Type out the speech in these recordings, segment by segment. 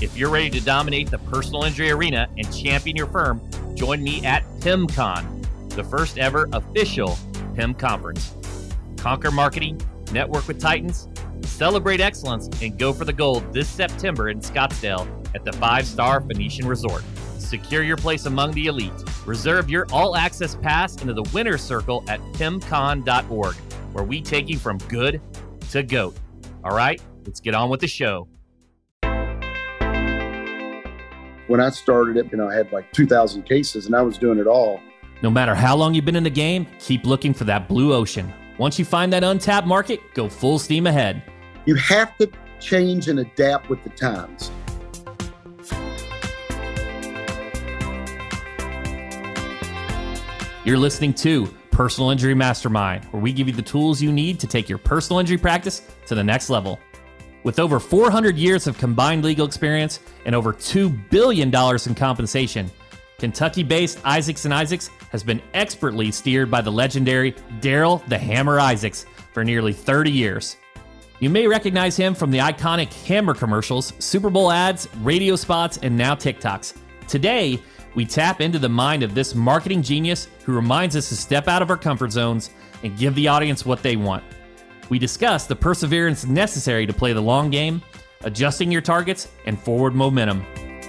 If you're ready to dominate the personal injury arena and champion your firm, join me at PIMCon, the first ever official PIM conference. Conquer marketing, network with Titans, celebrate excellence, and go for the gold this September in Scottsdale at the 5-star Phoenician Resort. Secure your place among the elite. Reserve your all-access pass into the winner's circle at PIMCon.org, where we take you from good to GOAT. All right, let's get on with the show. When I started it, I had like 2,000 cases and I was doing it all. No matter how long you've been in the game, keep looking for that blue ocean. Once you find that untapped market, go full steam ahead. You have to change and adapt with the times. You're listening to Personal Injury Mastermind, where we give you the tools you need to take your personal injury practice to the next level. With over 400 years of combined legal experience and over $2 billion in compensation, Kentucky-based Isaacs & Isaacs has been expertly steered by the legendary Daryl the Hammer Isaacs for nearly 30 years. You may recognize him from the iconic Hammer commercials, Super Bowl ads, radio spots, and now TikToks. Today, we tap into the mind of this marketing genius who reminds us to step out of our comfort zones and give the audience what they want. We discuss the perseverance necessary to play the long game, adjusting your targets, and forward momentum.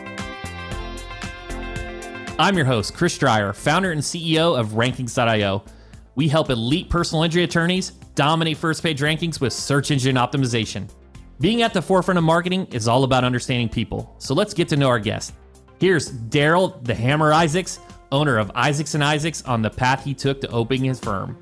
I'm your host, Chris Dreyer, founder and CEO of Rankings.io. We help elite personal injury attorneys dominate first page rankings with search engine optimization. Being at the forefront of marketing is all about understanding people, so let's get to know our guest. Here's Daryl the Hammer Isaacs, owner of Isaacs & Isaacs, on the path he took to opening his firm.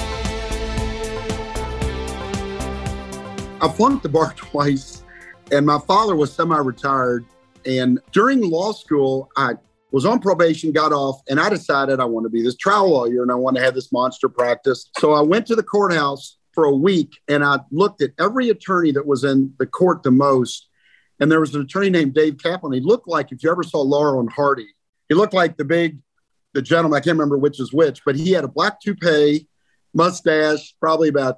I flunked the bar twice, and my father was semi-retired. And during law school, I was on probation, got off, and I decided I want to be this trial lawyer and I want to have this monster practice. So I went to the courthouse for a week and I looked at every attorney that was in the court the most. And there was an attorney named Dave Kaplan. He looked like, if you ever saw Laurel and Hardy, he looked like the gentleman, I can't remember which is which, but he had a black toupee, mustache, probably about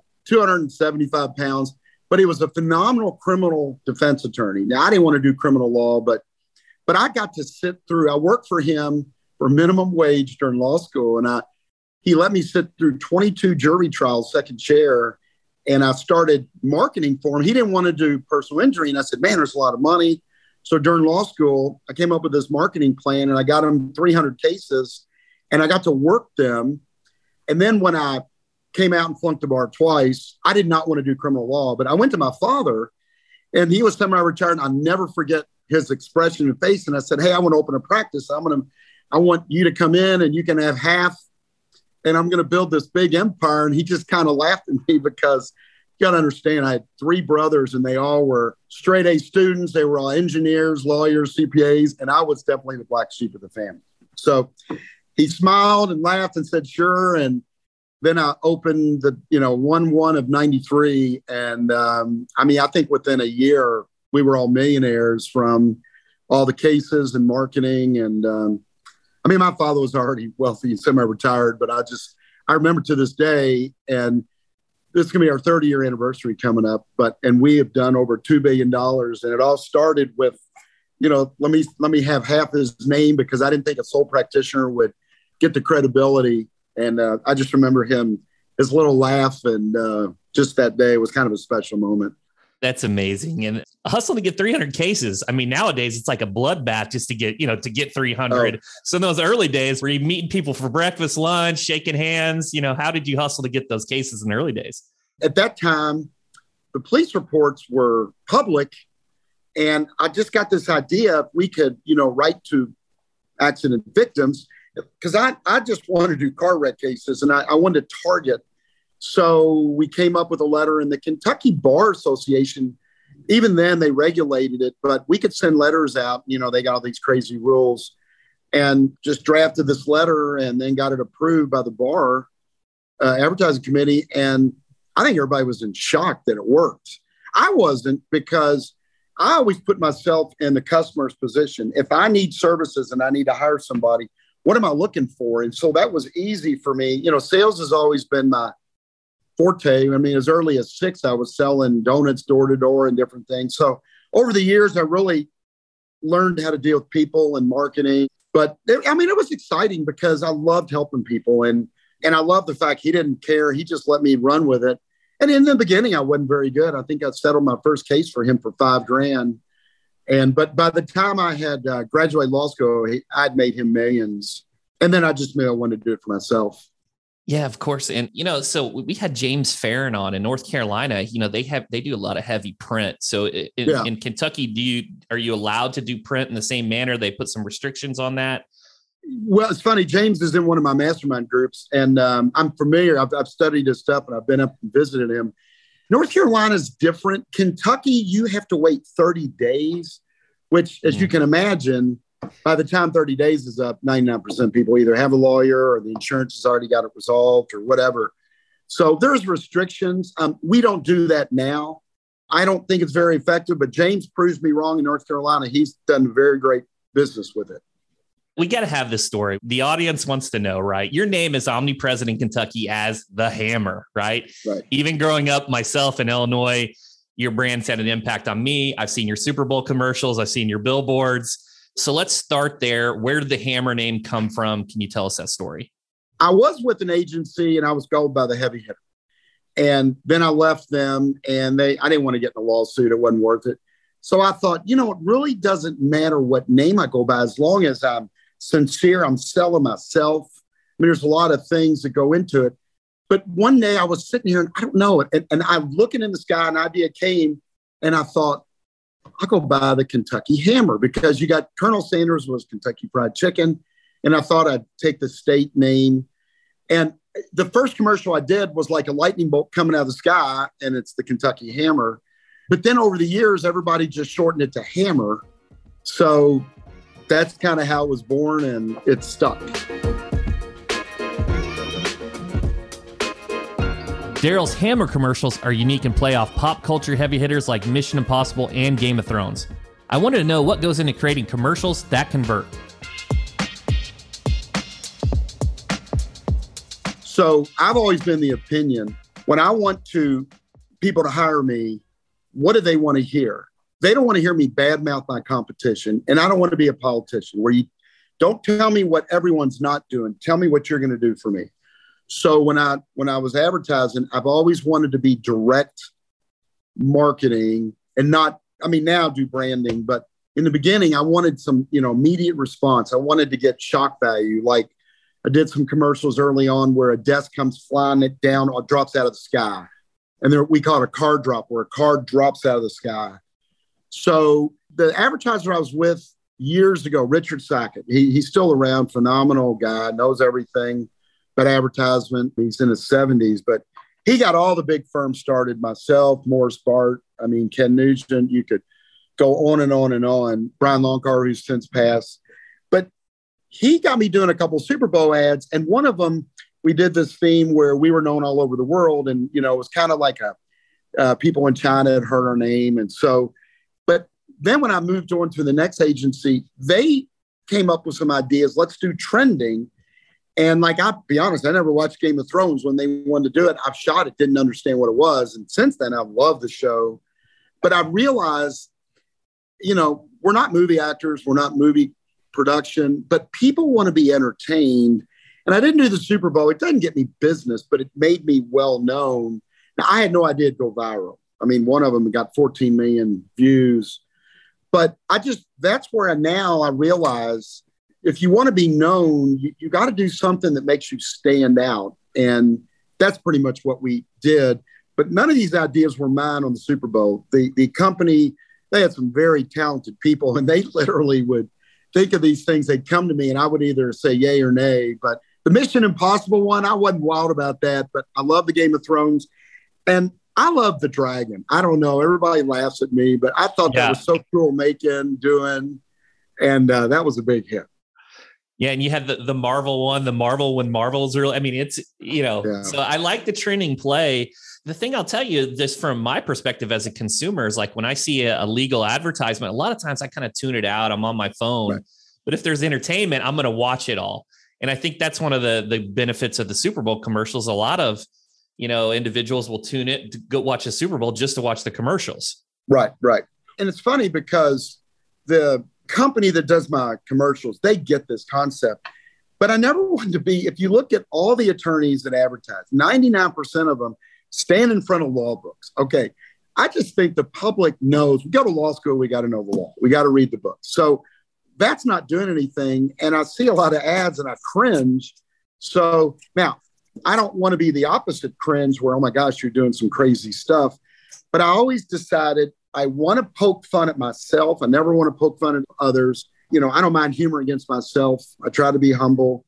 275 pounds. But he was a phenomenal criminal defense attorney. Now, I didn't want to do criminal law, but I got to sit through. I worked for him for minimum wage during law school, and he let me sit through 22 jury trials, second chair, and I started marketing for him. He didn't want to do personal injury, and I said, man, there's a lot of money. So during law school, I came up with this marketing plan, and I got him 300 cases, and I got to work them. And then when I came out and flunked the bar twice, I did not want to do criminal law, but I went to my father, and he was semi-retired, and I'll never forget his expression and face. And I said, hey, I want to open a practice. I want you to come in and you can have half, and I'm going to build this big empire. And he just kind of laughed at me because you got to understand, I had 3 brothers and they all were straight A students. They were all engineers, lawyers, CPAs, and I was definitely the black sheep of the family. So he smiled and laughed and said, sure. And then I opened the, 1/1 of 93. And I think within a year, we were all millionaires from all the cases and marketing. And my father was already wealthy and semi-retired, but I remember to this day, and this is going to be our 30-year anniversary coming up, and we have done over $2 billion. And it all started with, let me have half his name because I didn't think a sole practitioner would get the credibility. And I just remember his little laugh, and just that day was kind of a special moment. That's amazing. And hustle to get 300 cases. Nowadays it's like a bloodbath just to get 300. Oh. So in those early days where you meeting people for breakfast, lunch, shaking hands, how did you hustle to get those cases in the early days? At that time, the police reports were public. And I just got this idea if we could, write to accident victims, because I just wanted to do car wreck cases, and I wanted to target. So we came up with a letter, and the Kentucky Bar Association, even then they regulated it, but we could send letters out. They got all these crazy rules, and just drafted this letter and then got it approved by the bar advertising committee. And I think everybody was in shock that it worked. I wasn't, because I always put myself in the customer's position. If I need services and I need to hire somebody, what am I looking for? And so that was easy for me. Sales has always been my forte. As early as 6, I was selling donuts door to door and different things. So over the years, I really learned how to deal with people and marketing. But it was exciting because I loved helping people. And I love the fact he didn't care. He just let me run with it. And in the beginning, I wasn't very good. I think I settled my first case for him for $5,000. But by the time I had graduated law school, I'd made him millions. And then I just knew I wanted to do it for myself. Yeah, of course. And, so we had James Farron on in North Carolina. They do a lot of heavy print. So in Kentucky, are you allowed to do print in the same manner? They put some restrictions on that. Well, it's funny. James is in one of my mastermind groups, and I'm familiar. I've studied his stuff, and I've been up and visited him. North Carolina is different. Kentucky, you have to wait 30 days, which, as you can imagine, by the time 30 days is up, 99% of people either have a lawyer or the insurance has already got it resolved or whatever. So there's restrictions. We don't do that now. I don't think it's very effective, but James proves me wrong in North Carolina. He's done very great business with it. We got to have this story. The audience wants to know, right? Your name is omnipresent in Kentucky as the Hammer, right? Right. Even growing up myself in Illinois, your brand's had an impact on me. I've seen your Super Bowl commercials. I've seen your billboards. So let's start there. Where did the Hammer name come from? Can you tell us that story? I was with an agency and I was called by the heavy hitter. And then I left them and I didn't want to get in a lawsuit. It wasn't worth it. So I thought, it really doesn't matter what name I go by as long as I'm sincere, I'm selling myself. I mean, there's a lot of things that go into it. But one day I was sitting here and I don't know it. And I'm looking in the sky, an idea came and I thought, I'll go buy the Kentucky Hammer because you got Colonel Sanders was Kentucky Fried Chicken. And I thought I'd take the state name. And the first commercial I did was like a lightning bolt coming out of the sky and it's the Kentucky Hammer. But then over the years, everybody just shortened it to Hammer. So that's kind of how it was born and it stuck. Daryl's Hammer commercials are unique and play off pop culture heavy hitters like Mission Impossible and Game of Thrones. I wanted to know what goes into creating commercials that convert. So I've always been the opinion when I want people to hire me, what do they want to hear? They don't want to hear me badmouth my competition. And I don't want to be a politician where you don't tell me what everyone's not doing. Tell me what you're going to do for me. So when I was advertising, I've always wanted to be direct marketing and now do branding, but in the beginning, I wanted some, immediate response. I wanted to get shock value. Like I did some commercials early on where a desk comes flying it down or drops out of the sky. And we call it a card drop where a card drops out of the sky. So the advertiser I was with years ago, Richard Sackett, he's still around, phenomenal guy, knows everything about advertisement. He's in his 70s, but he got all the big firms started, myself, Morris Bart, Ken Nugent, you could go on and on and on. Brian Longcar, who's since passed. But he got me doing a couple Super Bowl ads. And one of them, we did this theme where we were known all over the world. And, it was kind of like people in China had heard our name. And so, but then when I moved on to the next agency, they came up with some ideas. Let's do trending. And I'll be honest, I never watched Game of Thrones when they wanted to do it. I've shot it, didn't understand what it was. And since then, I've loved the show. But I realized, we're not movie actors. We're not movie production, but people want to be entertained. And I didn't do the Super Bowl. It doesn't get me business, but it made me well known. Now, I had no idea it'd go viral. One of them got 14 million views. But that's where I realize if you want to be known, you got to do something that makes you stand out. And that's pretty much what we did. But none of these ideas were mine on the Super Bowl. The company, they had some very talented people, and they literally would think of these things. They'd come to me, and I would either say yay or nay. But the Mission Impossible one, I wasn't wild about that. But I love the Game of Thrones. And I love the dragon. I don't know. Everybody laughs at me, but I thought that was so cool doing. And that was a big hit. Yeah. And you had the Marvel one, the Marvel when Marvel's really, it's, So I like the trending play. The thing I'll tell you, just from my perspective as a consumer, is like when I see a legal advertisement, a lot of times I kind of tune it out. I'm on my phone. Right. But if there's entertainment, I'm going to watch it all. And I think that's one of the benefits of the Super Bowl commercials. A lot of, individuals will tune it to go watch a Super Bowl just to watch the commercials. Right. And it's funny because the company that does my commercials, they get this concept. But I never wanted to be, if you look at all the attorneys that advertise, 99% of them stand in front of law books. Okay. I just think the public knows we go to law school, we got to know the law. We got to read the book. So that's not doing anything. And I see a lot of ads and I cringe. So now I don't want to be the opposite cringe where, oh my gosh, you're doing some crazy stuff. But I always decided I want to poke fun at myself. I never want to poke fun at others. You know, I don't mind humor against myself. I try to be humble.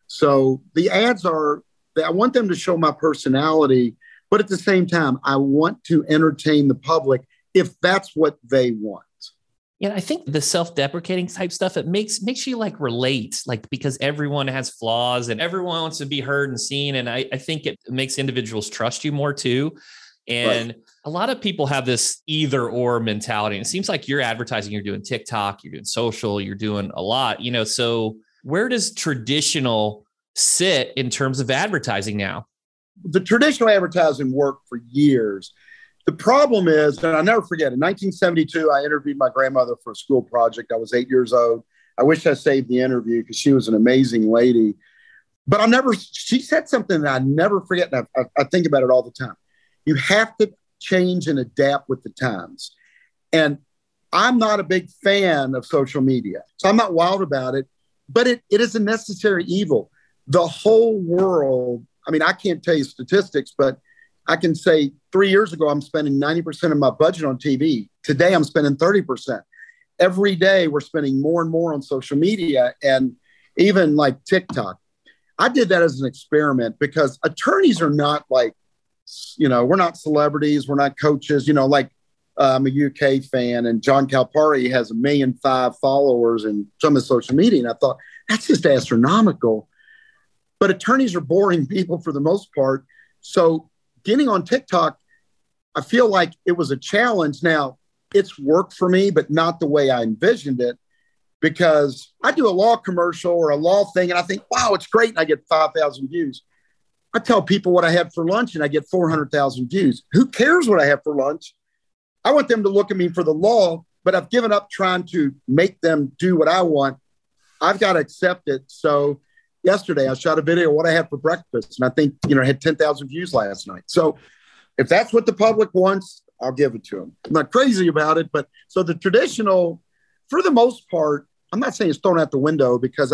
So the ads I want them to show my personality, but at the same time, I want to entertain the public if that's what they want. Yeah, I think the self-deprecating type stuff, it makes you like relate, like because everyone has flaws and everyone wants to be heard and seen. And I think it makes individuals trust you more too. And right. A lot of people have this either or mentality. And it seems like you're advertising, you're doing TikTok, you're doing social, you're doing a lot, you know, so where does traditional sit in terms of advertising now? The traditional advertising worked for years. The problem is, and I'll never forget, in 1972, I interviewed my grandmother for a school project. I was 8 years old. I wish I saved the interview because she was an amazing lady. But she said something that I never forget, and I think about it all the time. You have to change and adapt with the times. And I'm not a big fan of social media, so I'm not wild about it, but it is a necessary evil. The whole world, I mean, I can't tell you statistics, but I can say 3 years ago, I'm spending 90% of my budget on TV. Today, I'm spending 30%. Every day, we're spending more and more on social media and even like TikTok. I did that as an experiment because attorneys are not like, you know, we're not celebrities. We're not coaches, you know, like I'm a UK fan and John Calipari has 1.5 million followers in some of his social media. And I thought, that's just astronomical. But attorneys are boring people for the most part. So getting on TikTok, I feel like it was a challenge. Now, it's worked for me, but not the way I envisioned it, because I do a law commercial or a law thing, and I think, wow, it's great, and I get 5,000 views. I tell people what I had for lunch, and I get 400,000 views. Who cares what I have for lunch? I want them to look at me for the law, but I've given up trying to make them do what I want. I've got to accept it. So yesterday, I shot a video of what I had for breakfast, and I think, you know, I had 10,000 views last night. So if that's what the public wants, I'll give it to them. I'm not crazy about it, but so the traditional, for the most part, I'm not saying it's thrown out the window because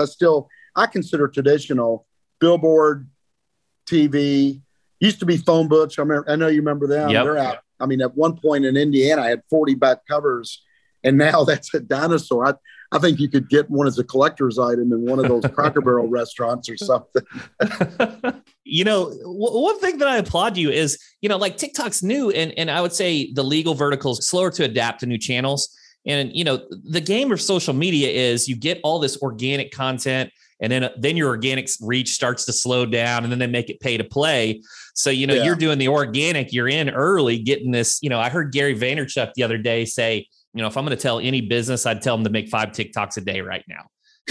I consider traditional billboard, TV, used to be phone books. I know you remember them. Yep. They're out. I mean, at one point in Indiana, I had 40 back covers, and now that's a dinosaur. I think you could get one as a collector's item in one of those Cracker Barrel restaurants or something. You know, one thing that I applaud you is, you know, like TikTok's new, and I would say the legal vertical is slower to adapt to new channels. And, you know, the game of social media is you get all this organic content, and then your organic reach starts to slow down, and then they make it pay to play. So, you know, You're doing the organic, you're in early getting this, you know, I heard Gary Vaynerchuk the other day say, you know, if I'm going to tell any business, I'd tell them to make 5 TikToks a day right now.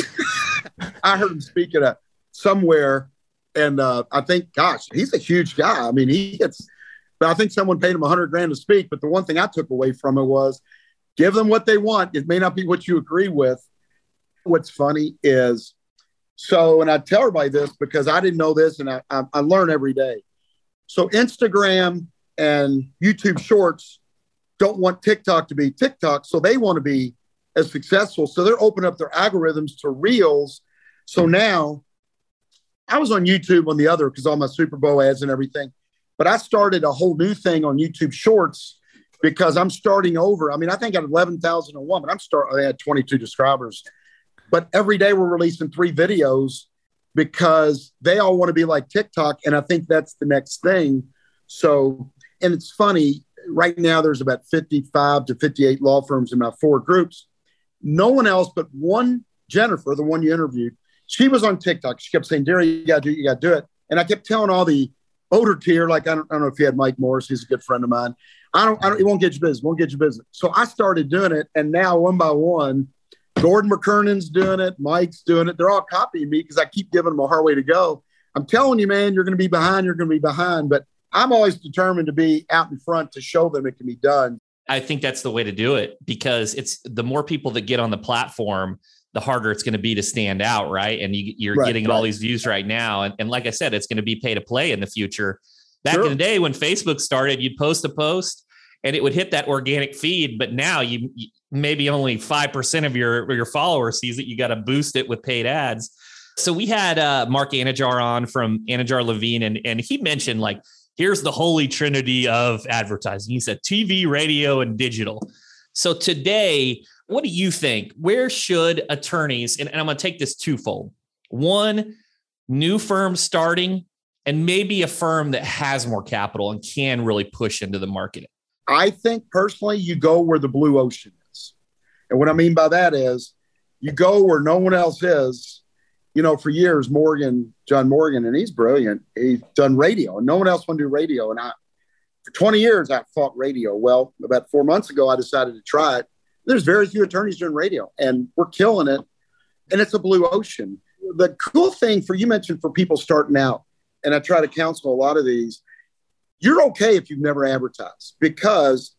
I heard him speak at somewhere, and I think, gosh, he's a huge guy. I mean, but I think someone paid him $100,000 to speak. But the one thing I took away from it was give them what they want. It may not be what you agree with. What's funny is, and I tell everybody this because I didn't know this, and I learn every day. So Instagram and YouTube Shorts don't want TikTok to be TikTok, so they want to be as successful. So they're opening up their algorithms to Reels. So now I was on YouTube on the other because all my Super Bowl ads and everything, but I started a whole new thing on YouTube Shorts because I'm starting over. I mean, I think I had 11,001, but I had 22 subscribers. But every day we're releasing 3 videos because they all want to be like TikTok, and I think that's the next thing. So, and it's funny, right now there's about 55 to 58 law firms in my 4 groups. No one else but one, Jennifer, the one you interviewed, she was on TikTok. She kept saying, Derry, you got to do it. And I kept telling all the older tier, like, I don't know if you had Mike Morris, he's a good friend of mine. It won't get you business. So I started doing it. And now one by one, Gordon McKernan's doing it. Mike's doing it. They're all copying me because I keep giving them a hard way to go. I'm telling you, man, you're going to be behind. But I'm always determined to be out in front to show them it can be done. I think that's the way to do it, because it's the more people that get on the platform, the harder it's going to be to stand out. Right. And you're getting all these views right now. And like I said, it's going to be pay to play in the future. Back in the day when Facebook started, you'd post a post and it would hit that organic feed. But now you maybe only 5% of your followers sees it. You got to boost it with paid ads. So we had Mark Anajar on from Anajar Levine, and he mentioned, like, here's the holy trinity of advertising. He said TV, radio, and digital. So today, what do you think? Where should attorneys, and I'm going to take this twofold. One, new firms starting, and maybe a firm that has more capital and can really push into the market. I think personally, you go where the blue ocean is. And what I mean by that is you go where no one else is. You know, for years, John Morgan, and he's brilliant. He's done radio, and no one else wanted to do radio. And for 20 years, I fought radio. Well, about 4 months ago, I decided to try it. There's very few attorneys doing radio, and we're killing it. And it's a blue ocean. The cool thing you mentioned for people starting out, and I try to counsel a lot of these, you're okay if you've never advertised, because,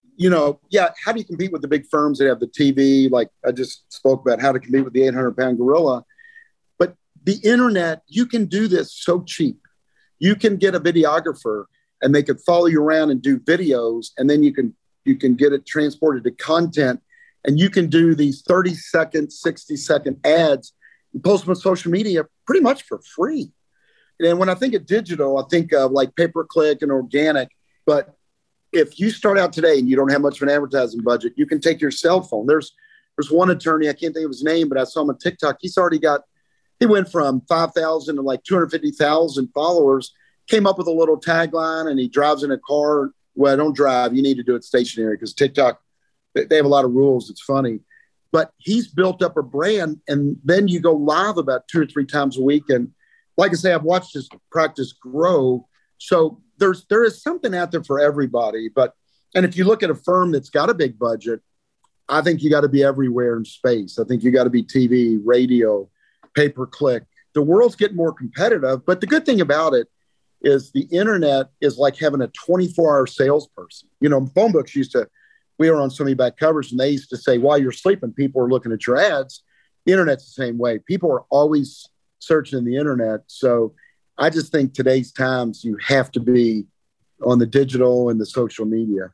how do you compete with the big firms that have the TV? Like I just spoke about how to compete with the 800-pound gorilla. But the internet, you can do this so cheap. You can get a videographer and they could follow you around and do videos, and then you can get it transported to content, and you can do these 30-second, 60-second ads and post them on social media pretty much for free. And when I think of digital, I think of like pay-per-click and organic. But if you start out today and you don't have much of an advertising budget, you can take your cell phone. There's one attorney, I can't think of his name, but I saw him on TikTok. He went from 5,000 to like 250,000 followers, came up with a little tagline, and he drives in a car. Well, don't drive. You need to do it stationary, because TikTok, they have a lot of rules. It's funny. But he's built up a brand, and then you go live about 2 or 3 times a week. And like I say, I've watched his practice grow. So there is something out there for everybody. And if you look at a firm that's got a big budget, I think you got to be everywhere in space. I think you got to be TV, radio, pay-per-click. The world's getting more competitive, but the good thing about it is the internet is like having a 24-hour salesperson. Phone books we were on so many back covers, and they used to say, while you're sleeping, people are looking at your ads. The internet's the same way. People are always searching the internet. So I just think today's times, you have to be on the digital and the social media.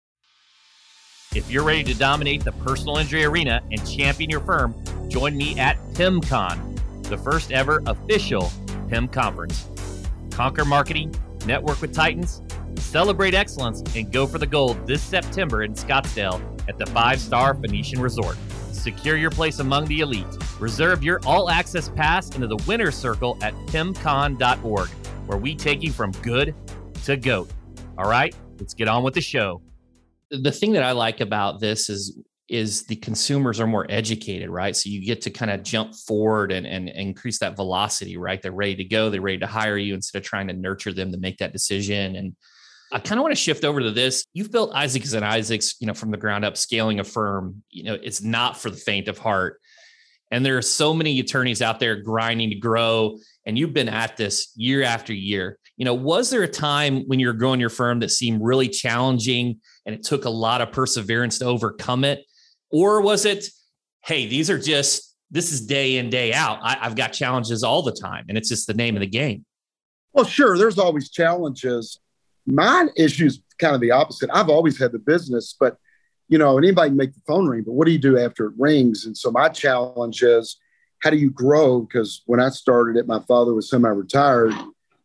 If you're ready to dominate the personal injury arena and champion your firm, join me at PIMCon, the first ever official PIM conference. Conquer marketing, network with titans, celebrate excellence, and go for the gold this September in Scottsdale at the 5-star Phoenician Resort. Secure your place among the elite. Reserve your all-access pass into the winner's circle at PIMCon.org, where we take you from good to GOAT. All right, let's get on with the show. The thing that I like about this is the consumers are more educated, right? So you get to kind of jump forward and increase that velocity, right? They're ready to go. They're ready to hire you instead of trying to nurture them to make that decision. And I kind of want to shift over to this. You've built Isaacs and Isaacs, from the ground up, scaling a firm. It's not for the faint of heart. And there are so many attorneys out there grinding to grow, and you've been at this year after year. Was there a time when you were growing your firm that seemed really challenging and it took a lot of perseverance to overcome it? Or was it, hey, this is day in, day out. I've got challenges all the time, and it's just the name of the game? Well, sure. There's always challenges. My issue is kind of the opposite. I've always had the business, but, anybody can make the phone ring, but what do you do after it rings? And so my challenge is, how do you grow? Because when I started it, my father was semi-retired,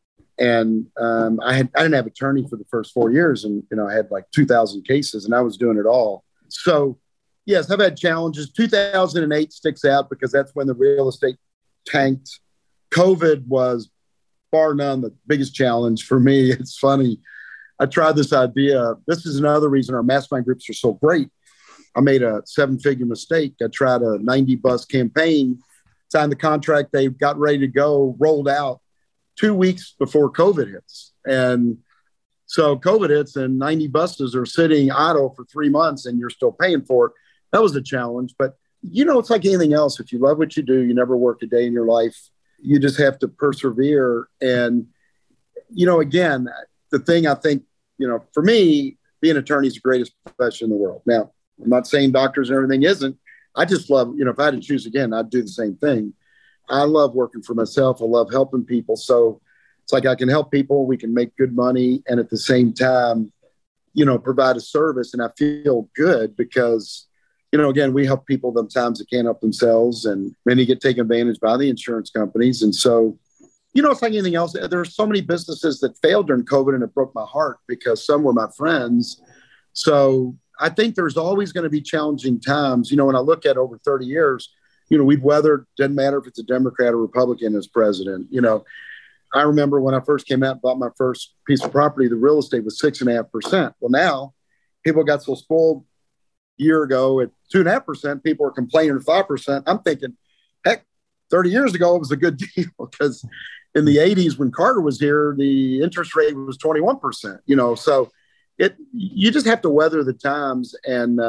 and I didn't have an attorney for the first 4 years, and, I had like 2,000 cases, and I was doing it all. So yes, I've had challenges. 2008 sticks out because that's when the real estate tanked. COVID was bar none the biggest challenge for me. It's funny. I tried this idea. This is another reason our mastermind groups are so great. I made a 7-figure mistake. I tried a 90-bus campaign, signed the contract. They got ready to go, rolled out 2 weeks before COVID hits. And so COVID hits and 90 buses are sitting idle for 3 months and you're still paying for it. That was a challenge. But, it's like anything else. If you love what you do, you never work a day in your life. You just have to persevere. And, again, the thing I think, for me, being an attorney is the greatest profession in the world. Now, I'm not saying doctors and everything isn't. I just love, if I had to choose again, I'd do the same thing. I love working for myself. I love helping people. So it's like I can help people. We can make good money. And at the same time, provide a service. And I feel good because, again, we help people sometimes that can't help themselves. And many get taken advantage by the insurance companies. And so, it's like anything else. There are so many businesses that failed during COVID, and it broke my heart because some were my friends. So I think there's always going to be challenging times. When I look at over 30 years, we've weathered, doesn't matter if it's a Democrat or Republican as president. I remember when I first came out and bought my first piece of property, the real estate was 6.5%. Well, now people got so spoiled a year ago at 2.5%, people are complaining at 5%. I'm thinking, heck, 30 years ago, it was a good deal because in the 80s, when Carter was here, the interest rate was 21%, so you just have to weather the times. And,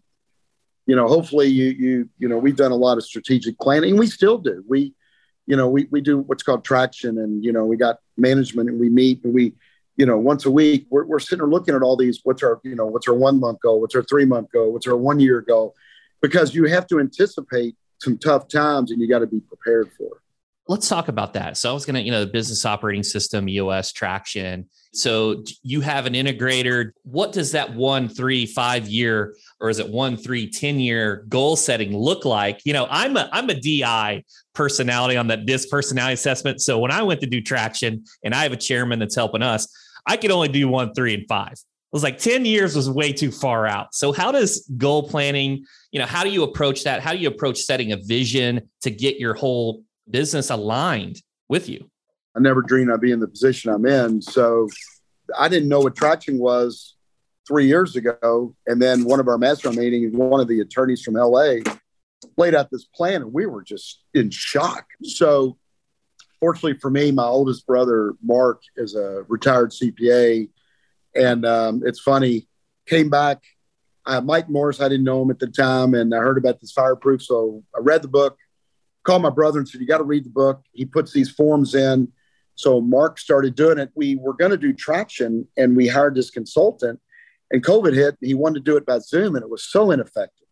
hopefully we've done a lot of strategic planning. We still do. We do what's called traction, and, we got management, and we meet, and we, once a week, we're sitting there looking at all these, what's our 1 month goal? What's our 3 month goal? What's our 1 year goal? Because you have to anticipate some tough times, and you got to be prepared for it. Let's talk about that. So I was going to, the business operating system, EOS, traction. So you have an integrator. What does that 1, 3, 5 year, or is it 1, 3, 10 year goal setting look like? I'm a DI personality on that DISC personality assessment. So when I went to do traction and I have a chairman that's helping us, I could only do 1, 3, and 5. It was like 10 years was way too far out. So how does goal planning, how do you approach that? How do you approach setting a vision to get your whole business aligned with you? I never dreamed I'd be in the position I'm in. So I didn't know what traction was 3 years ago. And then one of our mastermind meetings, one of the attorneys from LA laid out this plan, and we were just in shock. So fortunately for me, my oldest brother, Mark, is a retired CPA. And it's funny, came back. Mike Morris, I didn't know him at the time. And I heard about this Fireproof. So I read the book, called my brother and said, you got to read the book. He puts these forms in. So Mark started doing it. We were going to do traction, and we hired this consultant, and COVID hit. He wanted to do it by Zoom, and it was so ineffective.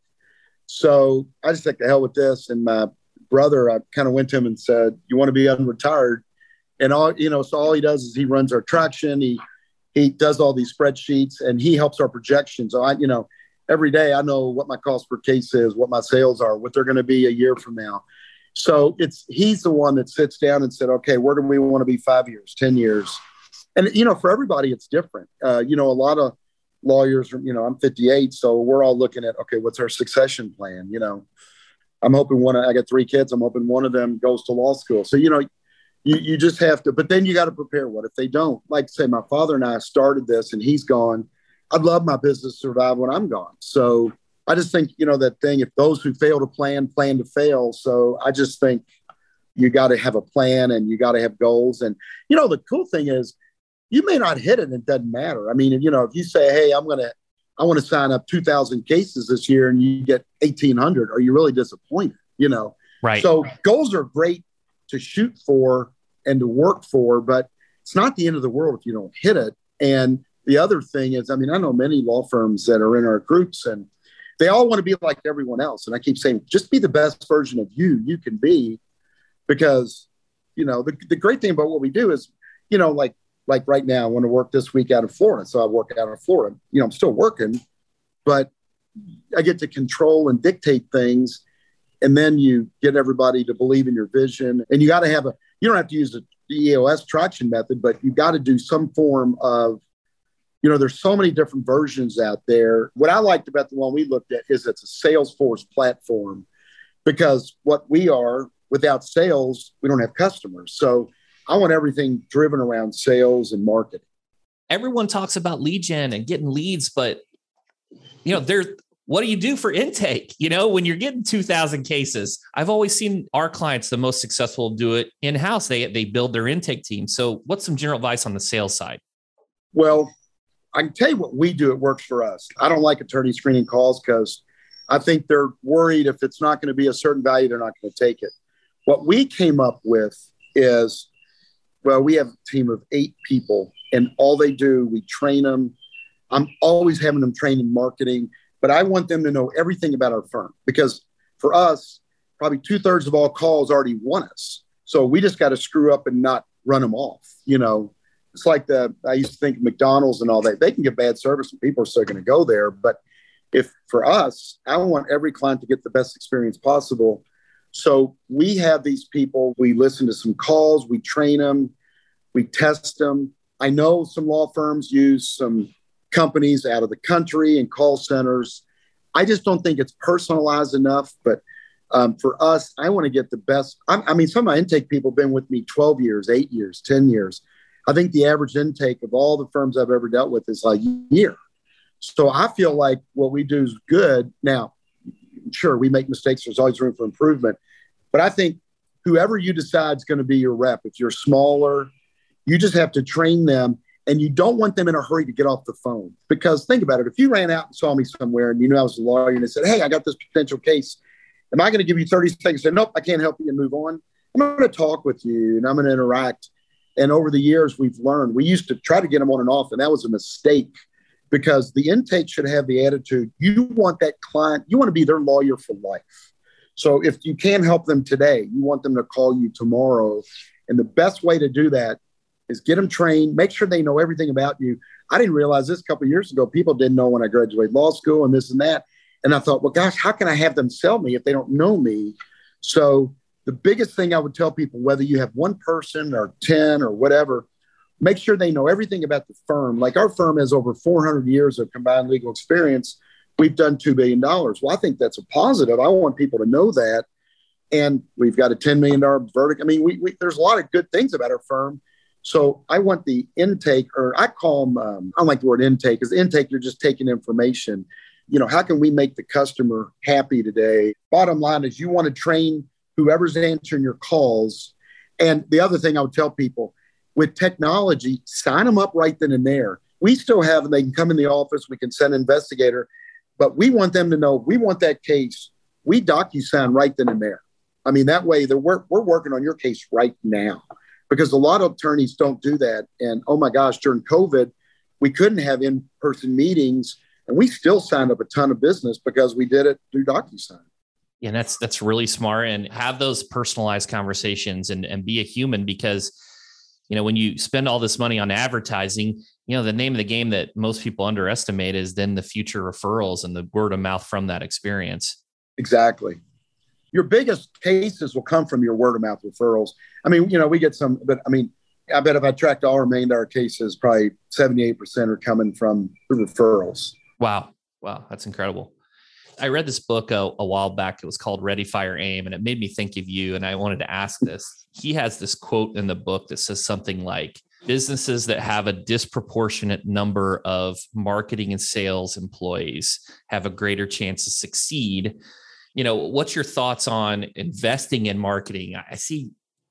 So I just said, the hell with this. And my brother, I kind of went to him and said, you want to be unretired? And so all he does is he runs our traction. He does all these spreadsheets, and he helps our projections. So every day I know what my cost per case is, what my sales are, what they're going to be a year from now. So he's the one that sits down and said, okay, where do we want to be 5 years, 10 years? And, for everybody, it's different. A lot of lawyers, I'm 58. So we're all looking at, okay, what's our succession plan? I'm hoping I got 3 kids. I'm hoping one of them goes to law school. So, you just have to, but then you got to prepare. What if they don't? Like say my father and I started this and he's gone. I'd love my business to survive when I'm gone. So I just think, that thing, if those who fail to plan to fail. So I just think you got to have a plan and you got to have goals. And, the cool thing is you may not hit it and it doesn't matter. I mean, if you say, hey, I want to sign up 2,000 cases this year and you get 1,800, are you really disappointed? Right. So goals are great to shoot for and to work for, but it's not the end of the world if you don't hit it. And the other thing is, I know many law firms that are in our groups and they all want to be like everyone else. And I keep saying, just be the best version of you can be, because, the great thing about what we do is, like right now, I want to work this week out of Florida. So I work out of Florida, I'm still working, but I get to control and dictate things. And then you get everybody to believe in your vision, and you got to have you don't have to use the EOS traction method, but you got to do some form of, there's so many different versions out there. What I liked about the one we looked at is it's a Salesforce platform, because what we are, without sales, we don't have customers. So I want everything driven around sales and marketing. Everyone talks about lead gen and getting leads, but what do you do for intake? When you're getting 2,000 cases, I've always seen our clients, the most successful, do it in-house. They build their intake team. So what's some general advice on the sales side? Well, I can tell you what we do. It works for us. I don't like attorney screening calls because I think they're worried if it's not going to be a certain value, they're not going to take it. What we came up with is, we have a team of 8 people, and all they do, we train them. I'm always having them train in marketing, but I want them to know everything about our firm because for us, probably 2/3 of all calls already want us. So we just got to screw up and not run them off. It's like I used to think McDonald's and all that. They can get bad service and people are still going to go there. But if for us, I want every client to get the best experience possible. So we have these people, we listen to some calls, we train them, we test them. I know some law firms use some companies out of the country and call centers. I just don't think it's personalized enough. But for us, I want to get the best. I mean, some of my intake people have been with me 12 years, 8 years, 10 years. I think the average intake of all the firms I've ever dealt with is like a year. So I feel like what we do is good. Now, sure, we make mistakes. There's always room for improvement. But I think whoever you decide is going to be your rep, if you're smaller, you just have to train them. And you don't want them in a hurry to get off the phone. Because think about it. If you ran out and saw me somewhere and you knew I was a lawyer and they said, hey, I got this potential case. Am I going to give you 30 seconds and say, nope, I can't help you and move on? I'm going to talk with you and I'm going to interact. And over the years, we've learned. We used to try to get them on and off, and that was a mistake because the intake should have the attitude. You want that client, you want to be their lawyer for life. So if you can help them today, you want them to call you tomorrow. And the best way to do that is get them trained, make sure they know everything about you. I didn't realize this a couple of years ago. People didn't know when I graduated law school and this and that. And I thought, well, gosh, how can I have them sell me if they don't know me? So the biggest thing I would tell people, whether you have one person or 10 or whatever, make sure they know everything about the firm. Like our firm has over 400 years of combined legal experience. We've done $2 billion. Well, I think that's a positive. I want people to know that. And we've got a $10 million verdict. I mean, there's a lot of good things about our firm. So I want the intake, or I call them, I don't like the word intake, because intake, you're just taking information. How can we make the customer happy today? Bottom line is you want to train whoever's answering your calls. And the other thing I would tell people, with technology, sign them up right then and there. We still have them. They can come in the office. We can send an investigator. But we want them to know, we want that case. We DocuSign right then and there. I mean, that way we're working on your case right now. Because a lot of attorneys don't do that. And oh my gosh, during COVID, we couldn't have in-person meetings. And we still signed up a ton of business because we did it through DocuSign. Yeah, and that's really smart, and have those personalized conversations and be a human, because, when you spend all this money on advertising, the name of the game that most people underestimate is then the future referrals and the word of mouth from that experience. Exactly. Your biggest cases will come from your word of mouth referrals. I mean, we get some, but I mean, I bet if I tracked all our $1 million cases, probably 78% are coming from the referrals. Wow. That's incredible. I read this book a while back. It was called Ready, Fire, Aim, and it made me think of you. And I wanted to ask this. He has this quote in the book that says something like, businesses that have a disproportionate number of marketing and sales employees have a greater chance to succeed. What's your thoughts on investing in marketing? I see,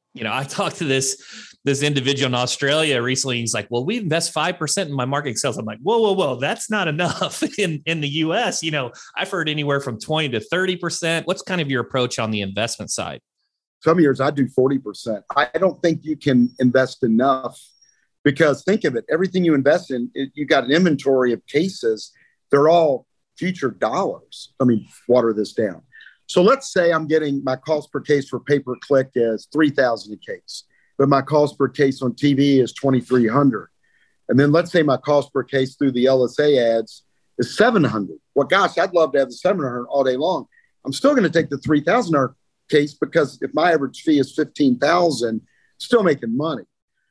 I talked to this individual in Australia recently. He's like, well, we invest 5% in my marketing sales. I'm like, whoa. That's not enough in the US. I've heard anywhere from 20 to 30%. What's kind of your approach on the investment side? Some years I do 40%. I don't think you can invest enough, because think of it. Everything you invest in, you got an inventory of cases. They're all future dollars. Let me water this down. So let's say I'm getting my cost per case for pay-per-click is $3,000 a case, but my cost per case on TV is $2,300. And then let's say my cost per case through the LSA ads is $700. Well, gosh, I'd love to have the $700 all day long. I'm still going to take the $3,000 case, because if my average fee is $15,000, still making money.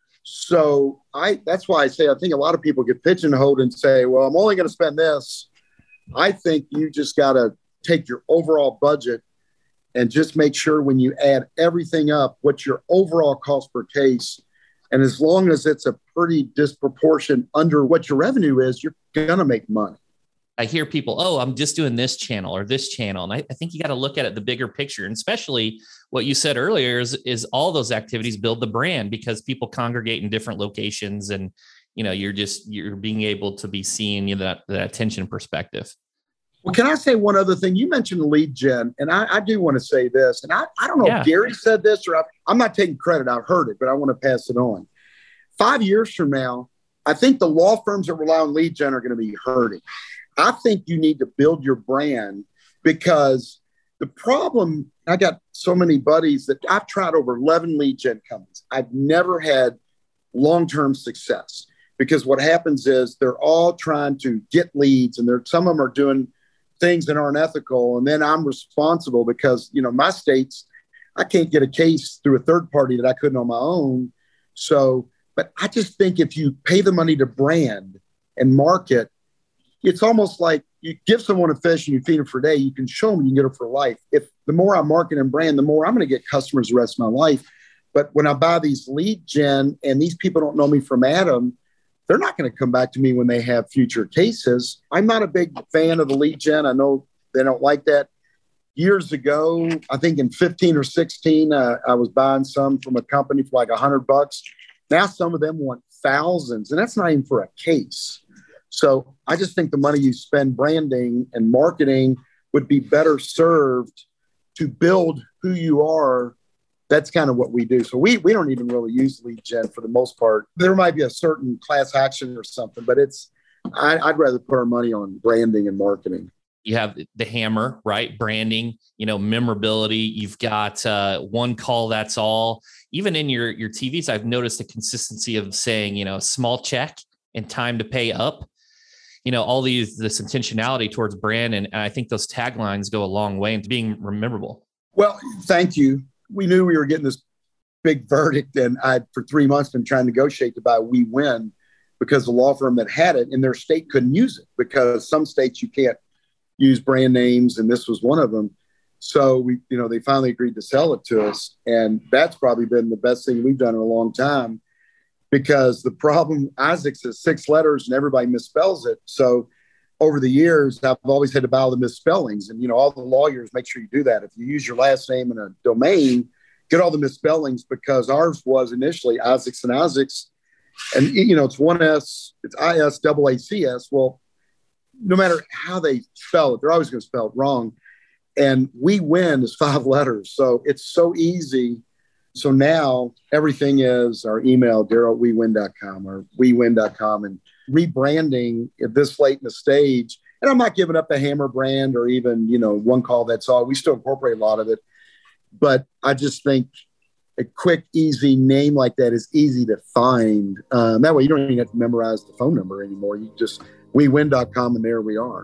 So that's why I say, I think a lot of people get pigeonholed and say, well, I'm only going to spend this. I think you just got to take your overall budget and just make sure when you add everything up, what's your overall cost per case. And as long as it's a pretty disproportion under what your revenue is, you're going to make money. I hear people, oh, I'm just doing this channel or this channel. And I think you got to look at it, the bigger picture. And especially what you said earlier is all those activities build the brand, because people congregate in different locations, and, you're being able to be seen, that attention perspective. Well, can I say one other thing? You mentioned lead gen, and I do want to say this, and I don't know if Gary said this, or I'm not taking credit. I've heard it, but I want to pass it on. 5 years from now, I think the law firms that rely on lead gen are going to be hurting. I think you need to build your brand, because the problem, I got so many buddies that I've tried over 11 lead gen companies. I've never had long-term success, because what happens is they're all trying to get leads, and some of them are doing things that aren't ethical. And then I'm responsible because, my states, I can't get a case through a third party that I couldn't on my own. So, but I just think if you pay the money to brand and market, it's almost like you give someone a fish and you feed them for a day. You can show them you can get them for life. If the more I market and brand, the more I'm going to get customers the rest of my life. But when I buy these lead gen and these people don't know me from Adam, they're not going to come back to me when they have future cases. I'm not a big fan of the lead gen. I know they don't like that. Years ago, I think in 15 or 16, I was buying some from a company for like $100. Now some of them want thousands, and that's not even for a case. So I just think the money you spend branding and marketing would be better served to build who you are. That's kind of what we do. So we don't even really use lead gen for the most part. There might be a certain class action or something, but I'd rather put our money on branding and marketing. You have the hammer, right? Branding, memorability. You've got one call, that's all. Even in your TVs, I've noticed the consistency of saying, small check and time to pay up. All this intentionality towards brand. And I think those taglines go a long way into being memorable. Well, thank you. We knew we were getting this big verdict, and I'd for 3 months been trying to negotiate to buy We Win, because the law firm that had it in their state couldn't use it, because some states you can't use brand names, and this was one of them. So they finally agreed to sell it to us, and that's probably been the best thing we've done in a long time, because the problem, Isaacs is 6 letters and everybody misspells it. So over the years, I've always had to buy all the misspellings, and all the lawyers make sure you do that. If you use your last name in a domain, get all the misspellings, because ours was initially Isaacs and Isaacs, and it's one S, it's ISAACS. Well, no matter how they spell it, they're always going to spell it wrong. And We Win is 5 letters. So it's so easy. So now everything is our email, Darrell@wewin.com or wewin.com, and rebranding at this late in the stage. And I'm not giving up the hammer brand or even, one call, that's all. We still incorporate a lot of it. But I just think a quick, easy name like that is easy to find. That way you don't even have to memorize the phone number anymore. You just wewin.com, and there we are.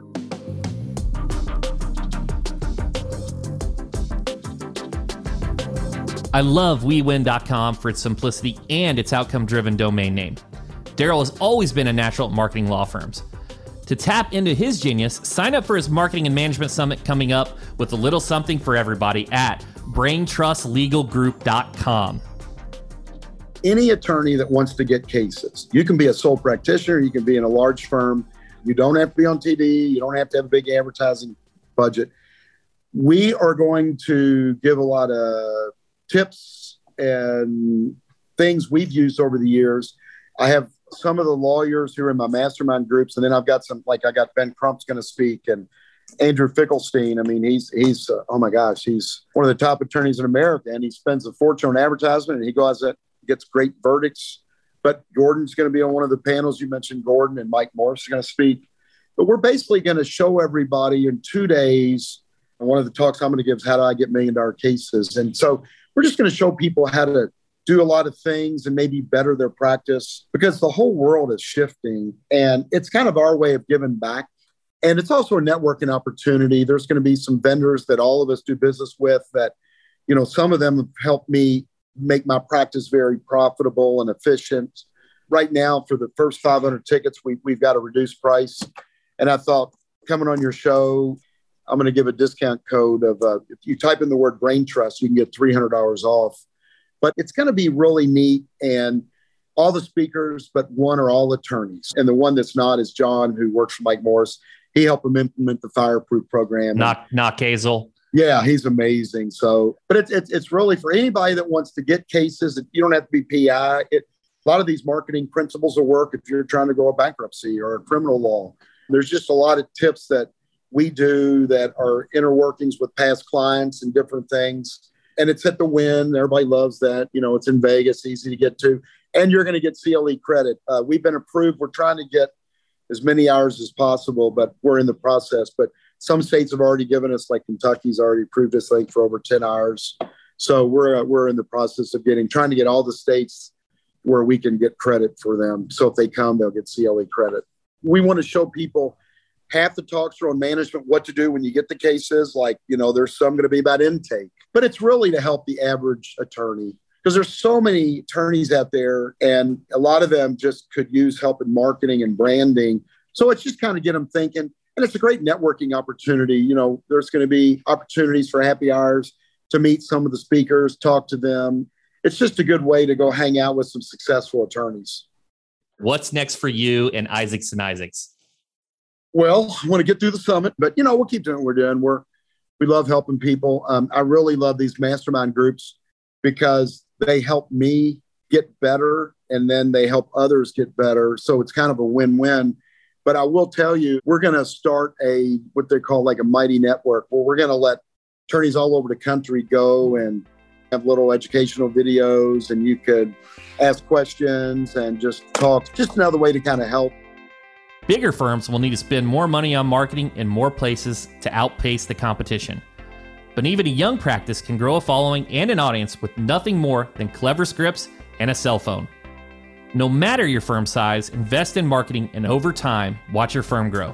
I love wewin.com for its simplicity and its outcome-driven domain name. Darrell has always been a natural at marketing law firms. To tap into his genius, sign up for his Marketing and Management Summit coming up with a little something for everybody at braintrustlegalgroup.com. Any attorney that wants to get cases, you can be a sole practitioner, you can be in a large firm, you don't have to be on TV, you don't have to have a big advertising budget. We are going to give a lot of tips and things we've used over the years. I have some of the lawyers who are in my mastermind groups, and then I've got some, like I got Ben Crump's going to speak, and Andrew Finkelstein. I mean, he's oh my gosh, he's one of the top attorneys in America, and he spends a fortune on advertisement, and he goes out, gets great verdicts. But Gordon's going to be on one of the panels. You mentioned Gordon, and Mike Morris is going to speak. But we're basically going to show everybody in 2 days. And one of the talks I'm going to give is how do I get $1 million cases. And so we're just going to show people how to do a lot of things and maybe better their practice, because the whole world is shifting, and it's kind of our way of giving back. And it's also a networking opportunity. There's going to be some vendors that all of us do business with that, some of them have helped me make my practice very profitable and efficient. Right now, for the first 500 tickets, we've got a reduced price. And I thought, coming on your show, I'm going to give a discount code of, if you type in the word Brain Trust, you can get $300 off. But it's going to be really neat. And all the speakers, but one are all attorneys. And the one that's not is John, who works for Mike Morris. He helped him implement the Fireproof program. Not Hazel. Yeah, he's amazing. So, but it's really for anybody that wants to get cases. You don't have to be PI. A lot of these marketing principles will work if you're trying to go a bankruptcy or a criminal law. There's just a lot of tips that we do that are inner workings with past clients and different things. and it's at the Wynn. Everybody loves that. You know, it's in Vegas, easy to get to, and you're going to get CLE credit. We've been approved. We're trying to get as many hours as possible, but we're in the process. But some states have already given us, like Kentucky's already approved us, like for over 10 hours. So we're in the process of trying to get all the states where we can get credit for them. So if they come, they'll get CLE credit. We want to show people half the talks are on management, what to do when you get the cases. Like, you know, there's some going to be about intake, but it's really to help the average attorney, because there's so many attorneys out there and a lot of them just could use help in marketing and branding. So it's just kind of get them thinking. And it's a great networking opportunity. You know, there's going to be opportunities for happy hours to meet some of the speakers, talk to them. It's just a good way to go hang out with some successful attorneys. What's next for you and Isaacs and Isaacs? Well, I want to get through the summit, but, you know, we'll keep doing what we're doing. We love helping people. I really love these mastermind groups because they help me get better and then they help others get better. So it's kind of a win-win. But I will tell you, we're going to start what they call like a mighty network, where we're going to let attorneys all over the country go and have little educational videos, and you could ask questions and just talk. Just another way to kind of help. Bigger firms will need to spend more money on marketing in more places to outpace the competition. But even a young practice can grow a following and an audience with nothing more than clever scripts and a cell phone. No matter your firm size, invest in marketing, and over time, watch your firm grow.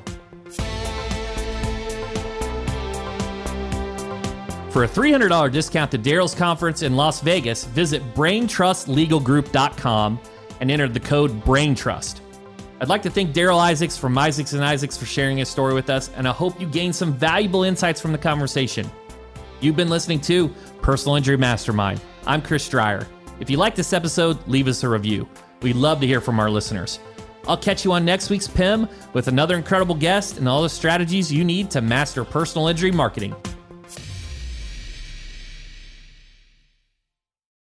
For a $300 discount to Daryl's conference in Las Vegas, visit BrainTrustLegalGroup.com and enter the code BrainTrust. I'd like to thank Daryl Isaacs from Isaacs & Isaacs for sharing his story with us, and I hope you gained some valuable insights from the conversation. You've been listening to Personal Injury Mastermind. I'm Chris Dreyer. If you like this episode, leave us a review. We'd love to hear from our listeners. I'll catch you on next week's PIM with another incredible guest and all the strategies you need to master personal injury marketing.